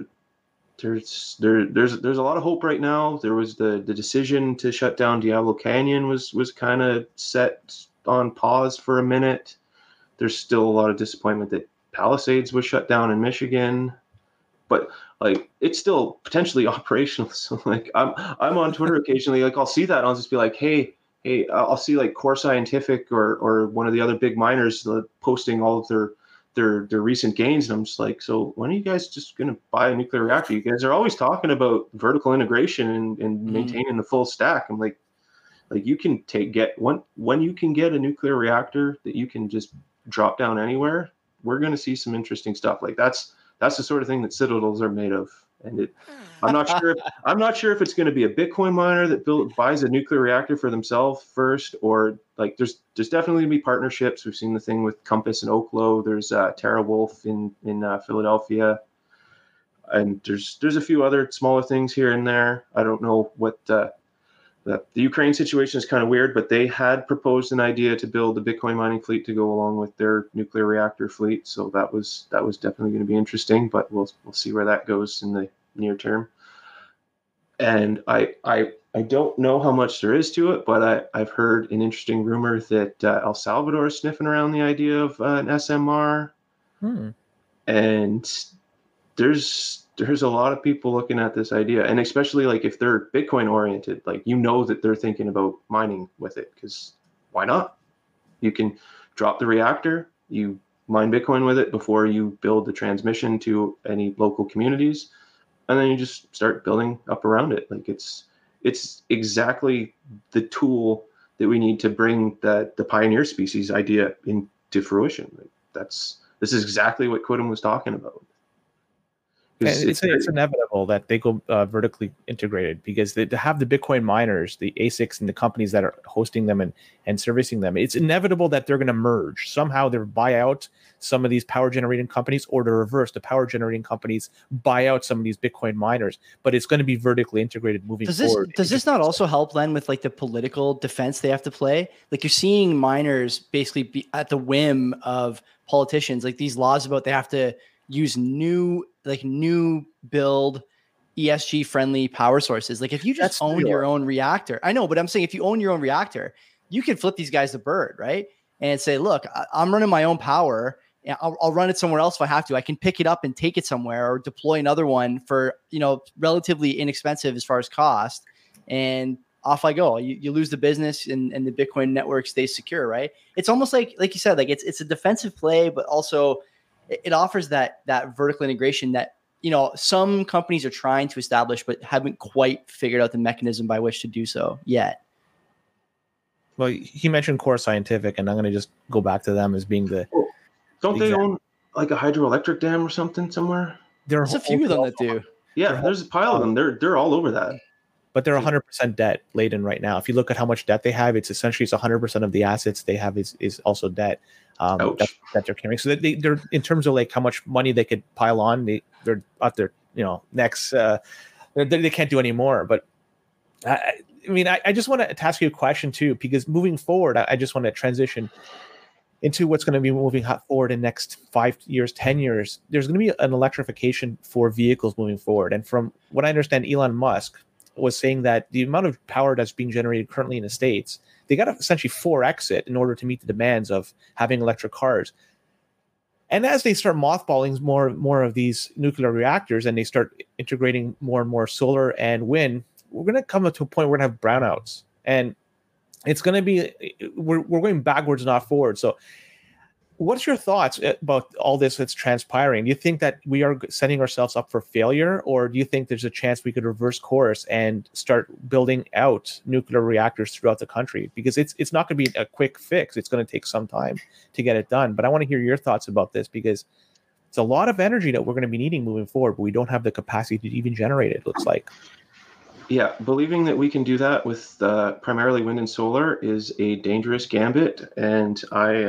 there's a lot of hope right now. There was the decision to shut down Diablo Canyon was kind of set on pause for a minute. There's still a lot of disappointment that Palisades was shut down in Michigan, but like it's still potentially operational. So like I'm on Twitter occasionally, like I'll see that and I'll just be like, hey, I'll see like Core Scientific or one of the other big miners posting all of their recent gains, and I'm just like, so when are you guys just going to buy a nuclear reactor? You guys are always talking about vertical integration and maintaining the full stack. I'm like you can when you can get a nuclear reactor that you can just drop down anywhere, we're going to see some interesting stuff. Like that's the sort of thing that Citadels are made of. And I'm not sure if it's going to be a Bitcoin miner that buys a nuclear reactor for themselves first, or like there's definitely going to be partnerships. We've seen the thing with Compass and Oklo. There's TeraWulf in Philadelphia, and there's a few other smaller things here and there. I don't know what the Ukraine situation is kind of weird, but they had proposed an idea to build a Bitcoin mining fleet to go along with their nuclear reactor fleet. So that was definitely going to be interesting, but we'll see where that goes in the near term. And I don't know how much there is to it, but I've heard an interesting rumor that El Salvador is sniffing around the idea of an SMR. And there's a lot of people looking at this idea, and especially like if they're Bitcoin oriented, like that they're thinking about mining with it, because why not? You can drop the reactor, you mine Bitcoin with it before you build the transmission to any local communities, and then you just start building up around it. Like it's exactly the tool that we need to bring the pioneer species idea into fruition. Like this is exactly what Quiddim was talking about. It's inevitable that they go vertically integrated, because to have the Bitcoin miners, the ASICs, and the companies that are hosting them and servicing them, it's inevitable that they're going to merge. Somehow they buy out some of these power generating companies, or the reverse, the power generating companies buy out some of these Bitcoin miners. But it's going to be vertically integrated moving forward. Does this not also help, Len, with like the political defense they have to play? Like you're seeing miners basically be at the whim of politicians, like these laws about they have to use new build ESG friendly power sources. Like if you just own your own reactor, I know, but I'm saying if you own your own reactor, you can flip these guys the bird, right? And say, look, I'm running my own power. I'll run it somewhere else if I have to. I can pick it up and take it somewhere, or deploy another one for, relatively inexpensive as far as cost. And off I go. You lose the business and the Bitcoin network stays secure, right? It's almost like you said, like it's a defensive play, but also it offers that vertical integration that, some companies are trying to establish, but haven't quite figured out the mechanism by which to do so yet. Well, he mentioned Core Scientific, and I'm going to just go back to them as being Don't they own like a hydroelectric dam or something somewhere? There's a few of them that do. Yeah, there's a pile of them. They're all over that. But they're 100% debt laden right now. If you look at how much debt they have, it's 100% of the assets they have is also debt that they're carrying. So they're in terms of like how much money they could pile on, they're at their next. They can't do any more. But I just want to ask you a question too, because moving forward, I just want to transition into what's going to be moving forward in the next 5 years, 10 years. There's going to be an electrification for vehicles moving forward, and from what I understand, Elon Musk was saying that the amount of power that's being generated currently in the States, they got to essentially 4x it in order to meet the demands of having electric cars. And as they start mothballing more of these nuclear reactors, and they start integrating more and more solar and wind, we're going to come to a point where we're going to have brownouts. And it's going to be, we're going backwards, not forward. So what's your thoughts about all this that's transpiring? Do you think that we are setting ourselves up for failure, or do you think there's a chance we could reverse course and start building out nuclear reactors throughout the country? Because it's not going to be a quick fix. It's going to take some time to get it done. But I want to hear your thoughts about this, because it's a lot of energy that we're going to be needing moving forward, but we don't have the capacity to even generate it, looks like. Yeah, believing that we can do that with primarily wind and solar is a dangerous gambit, and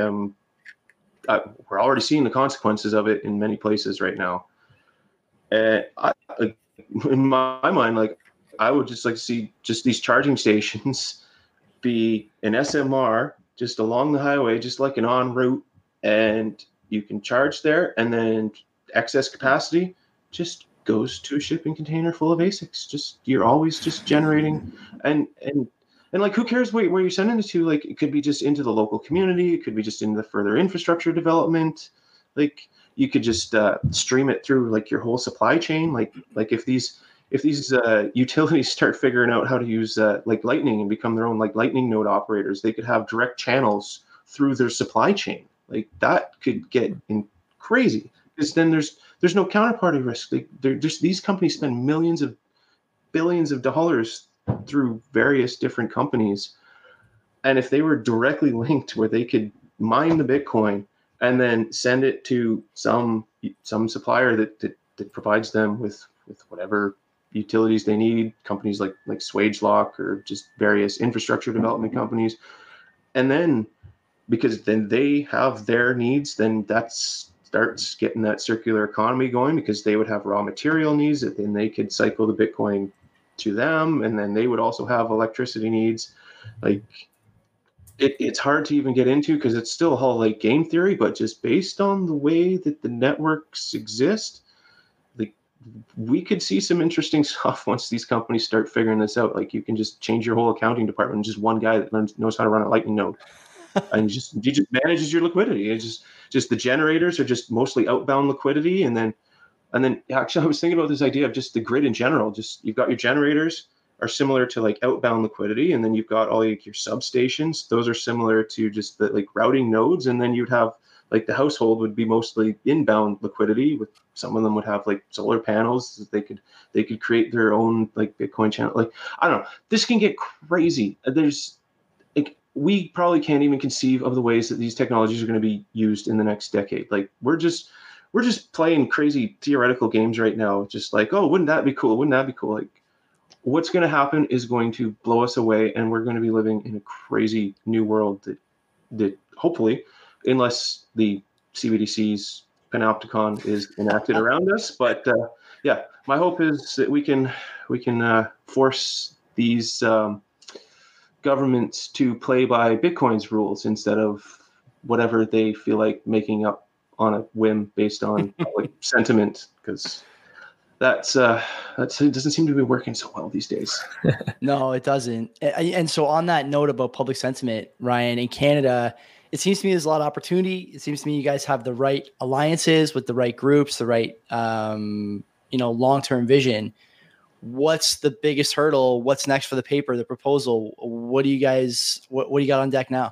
we're already seeing the consequences of it in many places right now. And in my mind, like I would just like to see just these charging stations be an SMR just along the highway, just like an en route, and you can charge there, and then excess capacity just goes to a shipping container full of ASICs. Just you're always just generating, and like who cares where you're sending it to? Like it could be just into the local community, it could be just into the further infrastructure development. Like you could just stream it through like your whole supply chain. Like if these utilities start figuring out how to use like Lightning and become their own like Lightning node operators, they could have direct channels through their supply chain. Like that could get crazy, because then there's no counterparty risk. These companies spend billions of dollars through various different companies, and if they were directly linked where they could mine the Bitcoin and then send it to some supplier that provides them with whatever utilities they need, companies like SwageLock or just various infrastructure development companies, and then because then they have their needs, then that starts getting that circular economy going, because they would have raw material needs that then they could cycle the Bitcoin to them, and then they would also have electricity needs. Like it's hard to even get into because it's still all like game theory, but just based on the way that the networks exist, like we could see some interesting stuff once these companies start figuring this out. Like you can just change your whole accounting department, just one guy that knows how to run a Lightning node. And he just manages your liquidity. It's just the generators are just mostly outbound liquidity, and then actually I was thinking about this idea of just the grid in general. Just you've got your generators are similar to like outbound liquidity, and then you've got all like your substations. Those are similar to just the like routing nodes, and then you'd have like the household would be mostly inbound liquidity. With some of them would have like solar panels. They could create their own like Bitcoin channel. Like I don't know. This can get crazy. We probably can't even conceive of the ways that these technologies are going to be used in the next decade. Like we're just playing crazy theoretical games right now. Just like, oh, wouldn't that be cool? Wouldn't that be cool? Like what's going to happen is going to blow us away, and we're going to be living in a crazy new world that hopefully, unless the CBDC's panopticon is enacted around us. But yeah, my hope is that we can force these governments to play by Bitcoin's rules instead of whatever they feel like making up on a whim based on public sentiment, because that it doesn't seem to be working so well these days. No, it doesn't. And so on that note about public sentiment, Ryan, in Canada, it seems to me there's a lot of opportunity. It seems to me you guys have the right alliances with the right groups, the right long-term vision. What's the biggest hurdle? What's next for the paper, the proposal? What do you guys, what do you got on deck now?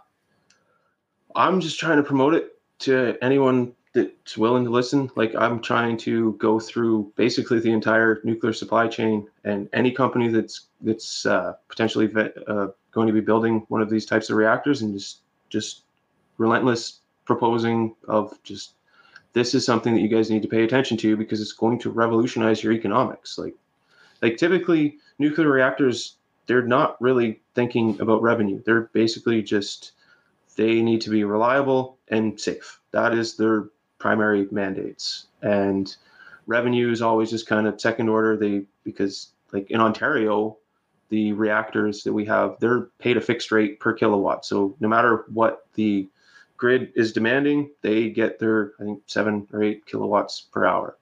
I'm just trying to promote it to anyone that's willing to listen. Like I'm trying to go through basically the entire nuclear supply chain, and any company that's potentially going to be building one of these types of reactors, and just relentless proposing of just, this is something that you guys need to pay attention to because it's going to revolutionize your economics. Like typically nuclear reactors, they're not really thinking about revenue. They're basically just, they need to be reliable and safe. That is their primary mandates. And revenue is always just kind of second order. Because like in Ontario, the reactors that we have, they're paid a fixed rate per kilowatt. So no matter what the grid is demanding, they get their, I think, 7 or 8 kilowatts per hour.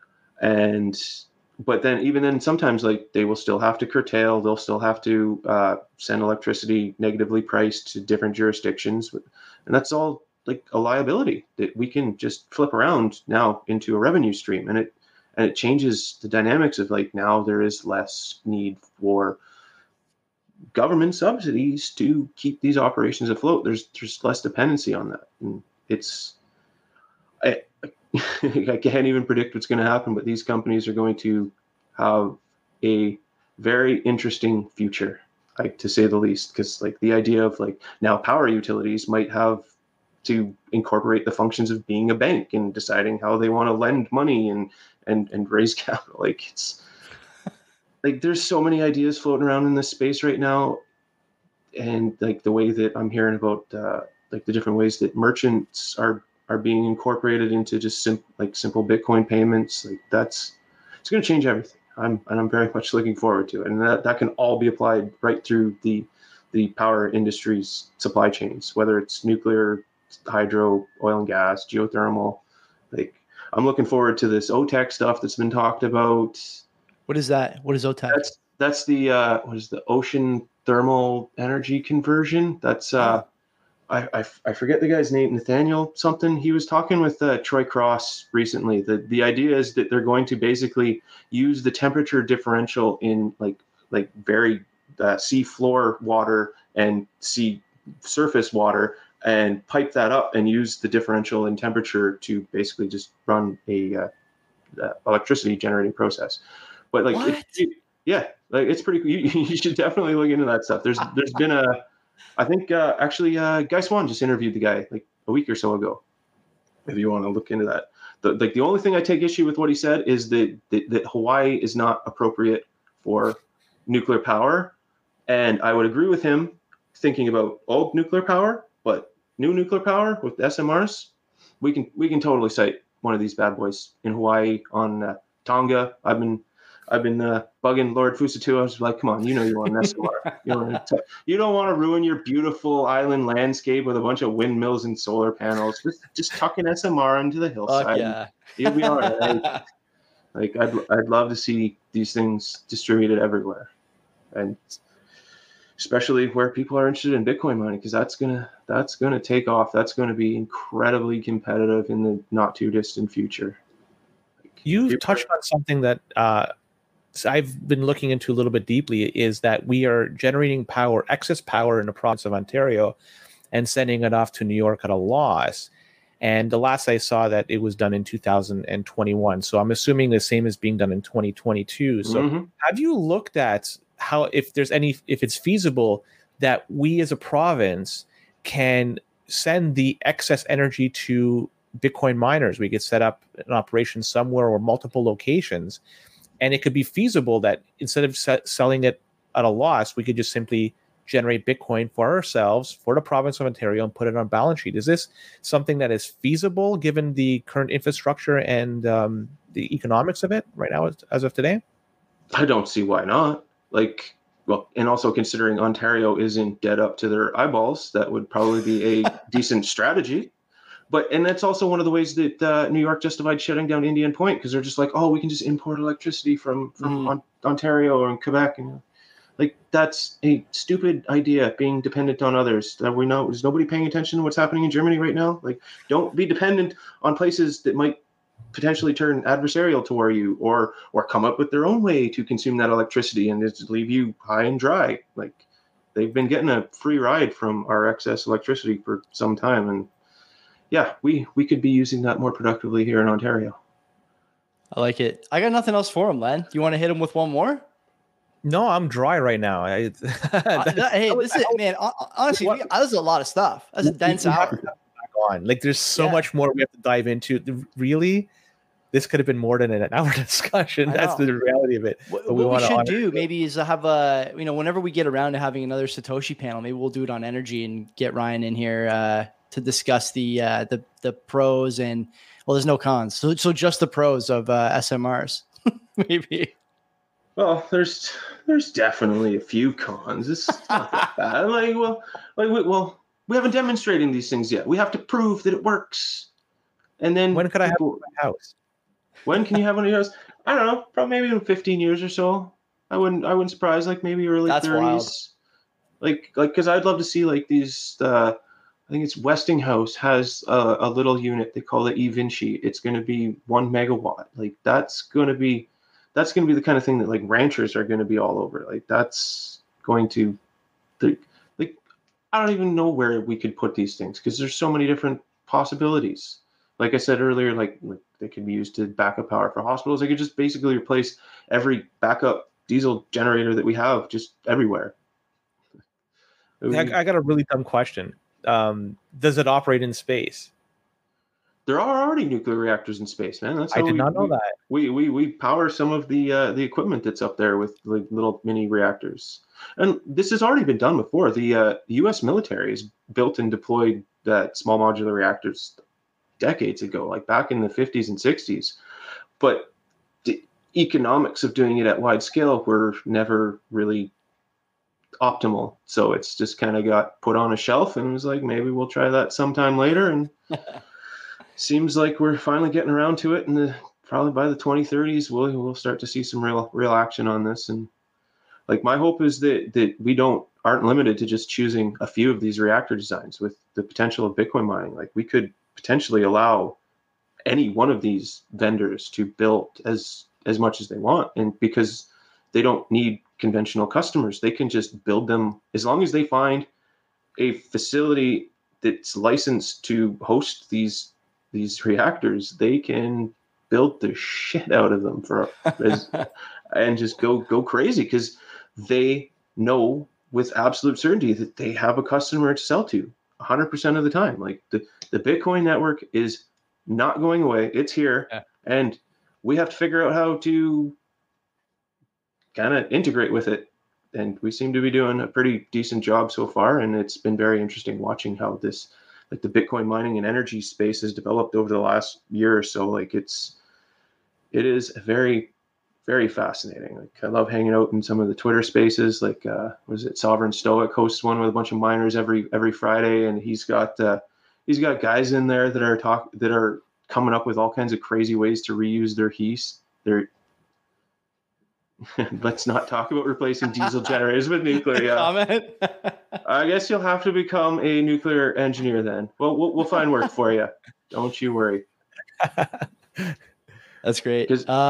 But then even then, sometimes like they will still have to curtail. They'll still have to send electricity negatively priced to different jurisdictions, and that's all like a liability that we can just flip around now into a revenue stream, and it changes the dynamics of like now there is less need for government subsidies to keep these operations afloat. There's less dependency on that, and I can't even predict what's going to happen, but these companies are going to have a very interesting future, like to say the least, because like the idea of like now power utilities might have to incorporate the functions of being a bank and deciding how they want to lend money and raise capital. Like it's like there's so many ideas floating around in this space right now, and like the way that I'm hearing about like the different ways that merchants are being incorporated into just simple Bitcoin payments, like it's going to change everything. I'm very much looking forward to it, and that can all be applied right through the power industry's supply chains, whether it's nuclear, hydro, oil and gas, geothermal. Like, I'm looking forward to this OTEC stuff that's been talked about. What is that? What is OTEC? That's the what is the ocean thermal energy conversion? That's I forget the guy's name, Nathaniel something. He was talking with Troy Cross recently. The idea is that they're going to basically use the temperature differential in like very sea floor water and sea surface water, and pipe that up and use the differential in temperature to basically just run a electricity generating process. But like, it's pretty cool. You should definitely look into that stuff. There's been I think Guy Swan just interviewed the guy like a week or so ago. If you want to look into that, the only thing I take issue with what he said is that Hawaii is not appropriate for nuclear power. And I would agree with him thinking about old nuclear power, but new nuclear power with SMRs, we can totally site one of these bad boys in Hawaii, on Tonga. I've been bugging Lord Fusituo. I was like, come on, you want an SMR. You don't want to ruin your beautiful island landscape with a bunch of windmills and solar panels. Just tuck an SMR into the hillside. Yeah. You'll be all right. Like, I'd love to see these things distributed everywhere, and especially where people are interested in Bitcoin mining, because that's gonna take off. That's going to be incredibly competitive in the not too distant future. You've touched on something that I've been looking into a little bit deeply, is that we are generating excess power in the province of Ontario and sending it off to New York at a loss. And the last I saw that it was done in 2021. So I'm assuming the same is being done in 2022. So have you looked at if it's feasible that we as a province can send the excess energy to Bitcoin miners? We could set up an operation somewhere or multiple locations, and it could be feasible that instead of selling it at a loss, we could just simply generate Bitcoin for ourselves, for the province of Ontario, and put it on balance sheet. Is this something that is feasible given the current infrastructure and the economics of it right now as of today? I don't see why not. And also considering Ontario isn't dead up to their eyeballs, that would probably be a decent strategy. And that's also one of the ways that New York justified shutting down Indian Point, because they're just like, oh, we can just import electricity from Ontario and Quebec, and that's a stupid idea. Being dependent on others, that we know, is nobody paying attention to what's happening in Germany right now? Like, don't be dependent on places that might potentially turn adversarial toward you, or come up with their own way to consume that electricity and just leave you high and dry. Like, they've been getting a free ride from our excess electricity for some time, and yeah, we could be using that more productively here in Ontario. I like it. I got nothing else for him, Len. Do you want to hit him with one more? No, I'm dry right now. Hey, this is, man, honestly, this is a lot of stuff. That's a dense hour. Like, there's so much more we have to dive into. Really, this could have been more than an hour discussion. That's the reality of it. What we should do maybe is have whenever we get around to having another Satoshi panel, maybe we'll do it on energy and get Ryan in here to discuss the pros and, well, there's no cons. So just the pros of SMRs, maybe. Well, there's definitely a few cons. It's not that bad. We haven't demonstrated these things yet. We have to prove that it works. And then when could I have one in my house? When can you have one in your house? I don't know. Probably maybe in 15 years or so. I wouldn't surprise. Like, maybe early 30s. Wild. Because I'd love to see these. I think it's Westinghouse has a little unit. They call it eVinci. It's going to be 1 megawatt. That's going to be the kind of thing that ranchers are going to be all over. That's going to, I don't even know where we could put these things, because there's so many different possibilities. Like I said earlier, they could be used to backup power for hospitals. They could just basically replace every backup diesel generator that we have just everywhere. I got a really dumb question. Does it operate in space? There are already nuclear reactors in space, man. That's how I did not know that. We power some of the equipment that's up there with little mini reactors, and this has already been done before. The U.S. military has built and deployed that small modular reactors decades ago, back in the 50s and 60s. But economics of doing it at wide scale were never really optimal. So it's just kind of got put on a shelf and was like, maybe we'll try that sometime later. And seems like we're finally getting around to it. And probably by the 2030s, we'll start to see some real action on this. And like, my hope is that we aren't limited to just choosing a few of these reactor designs with the potential of Bitcoin mining. Like, we could potentially allow any one of these vendors to build as much as they want. And because they don't need conventional customers, they can just build them as long as they find a facility that's licensed to host these reactors. They can build the shit out of them and just go crazy, because they know with absolute certainty that they have a customer to sell to 100% of the time. Like, the Bitcoin network is not going away. It's here. Yeah. And we have to figure out how to kind of integrate with it. And we seem to be doing a pretty decent job so far. And it's been very interesting watching how this, like, the Bitcoin mining and energy space has developed over the last year or so. Like, it is very, very fascinating. Like, I love hanging out in some of the Twitter spaces. Like, was it Sovereign Stoic hosts one with a bunch of miners every Friday, and he's got guys in there that are coming up with all kinds of crazy ways to reuse their heat. Let's not talk about replacing diesel generators with nuclear. Yeah. Comment. I guess you'll have to become a nuclear engineer then. Well, we'll find work for you. Don't you worry. That's great.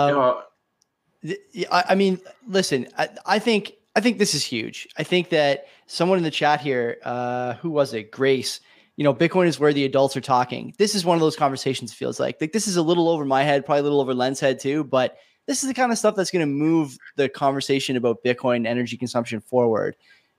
I mean, listen, I think this is huge. I think that someone in the chat here, who was it? Grace, Bitcoin is where the adults are talking. This is one of those conversations, feels like this is a little over my head, probably a little over Len's head too, but this is the kind of stuff that's going to move the conversation about Bitcoin energy consumption forward.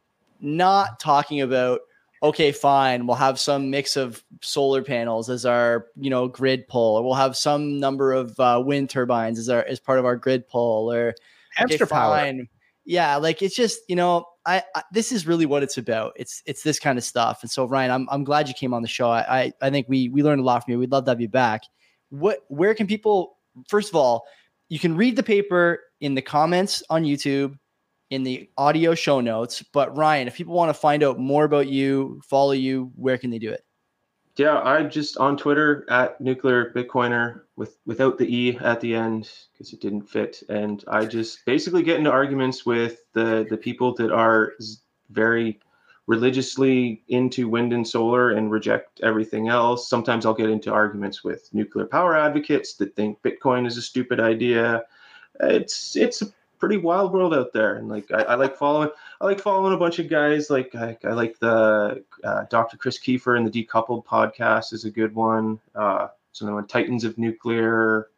Not talking about, okay, fine, we'll have some mix of solar panels as our, grid pull, or we'll have some number of wind turbines as part of our grid pull, or hamster power. Yeah, like, it's just, I this is really what it's about. It's this kind of stuff. And so, Ryan, I'm glad you came on the show. I think we learned a lot from you. We'd love to have you back. Where can people, first of all, you can read the paper in the comments on YouTube, in the audio show notes. But Ryan, if people want to find out more about you, follow you, where can they do it? Yeah, I'm just on Twitter at Nuclear Bitcoiner without the E at the end, because it didn't fit. And I just basically get into arguments with the people that are very religiously into wind and solar and reject everything else. Sometimes I'll get into arguments with nuclear power advocates that think Bitcoin is a stupid idea. It's a pretty wild world out there. And like, I like following a bunch of guys. Like, I like the Dr. Chris Kiefer and the Decoupled podcast is a good one. So Titans of Nuclear,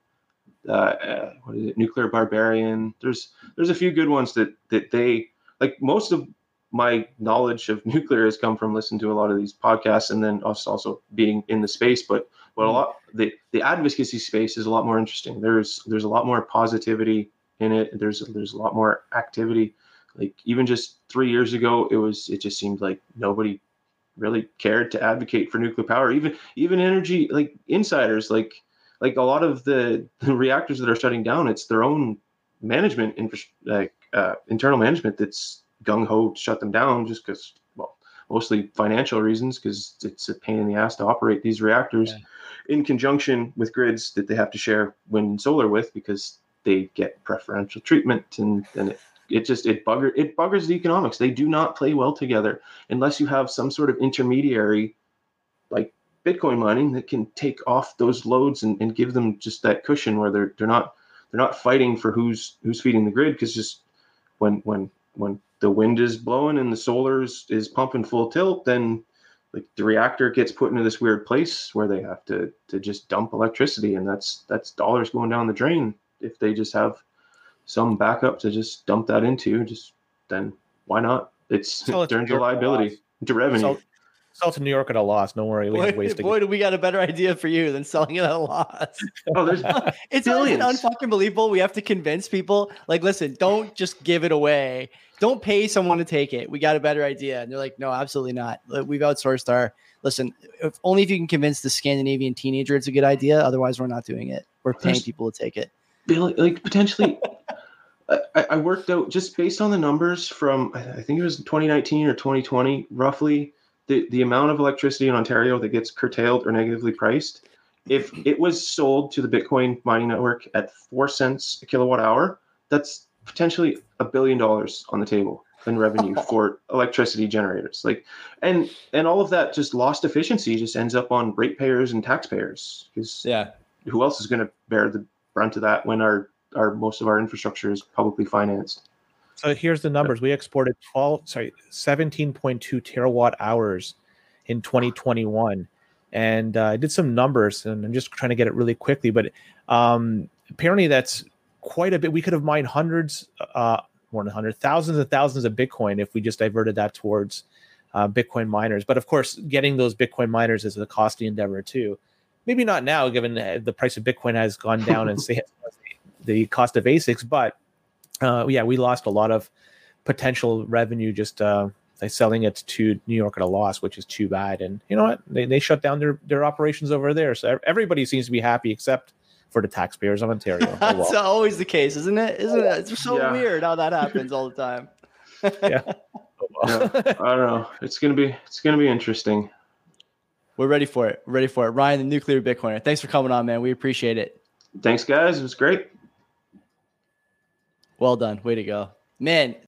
what is it? Nuclear Barbarian. There's a few good ones that they like. Most of my knowledge of nuclear has come from listening to a lot of these podcasts, and then us also being in the space. But a lot the advocacy space is a lot more interesting. There's a lot more positivity in it. There's a lot more activity. Like, even just 3 years ago, it just seemed like nobody really cared to advocate for nuclear power. Even energy, like, insiders, like a lot of the reactors that are shutting down, it's their own management, internal management that's gung-ho to shut them down, just because, well, mostly financial reasons, because it's a pain in the ass to operate these reactors in conjunction with grids that they have to share wind and solar with, because they get preferential treatment, and it buggers the economics. They do not play well together unless you have some sort of intermediary like Bitcoin mining that can take off those loads and give them just that cushion where they're not fighting for who's feeding the grid, because just when the wind is blowing and the solar is pumping full tilt, then like the reactor gets put into this weird place where they have to just dump electricity, and that's dollars going down the drain. If they just have some backup to just dump that into, then why not? It turns a liability into revenue. Sell to New York at a loss. Don't worry. Boy, do we got a better idea for you than selling it at a loss. Oh, there's it's unfucking believable. We have to convince people, like, listen, don't just give it away. Don't pay someone to take it. We got a better idea. And they're like, no, absolutely not. We've outsourced our, listen, only if you can convince the Scandinavian teenager it's a good idea. Otherwise, we're not doing it. We're paying people to take it. like potentially. I worked out just based on the numbers from, I think it was 2019 or 2020, roughly the amount of electricity in Ontario that gets curtailed or negatively priced. If it was sold to the Bitcoin mining network at 4 cents a kilowatt hour, that's potentially $1 billion on the table in revenue for electricity generators. Like, and all of that just lost efficiency just ends up on ratepayers and taxpayers, because who else is going to bear the brunt of that when our most of our infrastructure is publicly financed? So here's the numbers. We exported 17.2 terawatt hours in 2021. And I did some numbers, and I'm just trying to get it really quickly, but apparently that's quite a bit. We could have mined hundreds, more than 100, thousands and thousands of Bitcoin if we just diverted that towards Bitcoin miners. But of course, getting those Bitcoin miners is a costly endeavor too. Maybe not now, given the price of Bitcoin has gone down and say the cost of ASICs, but we lost a lot of potential revenue just by selling it to New York at a loss, which is too bad. And you know what? They shut down their operations over there. So everybody seems to be happy except for the taxpayers of Ontario. That's always the case, isn't it? It's so weird how that happens all the time. Yeah. I don't know. It's gonna be interesting. We're ready for it. Ryan, the nuclear Bitcoiner. Thanks for coming on, man. We appreciate it. Thanks, guys. It was great. Well done. Way to go. Man,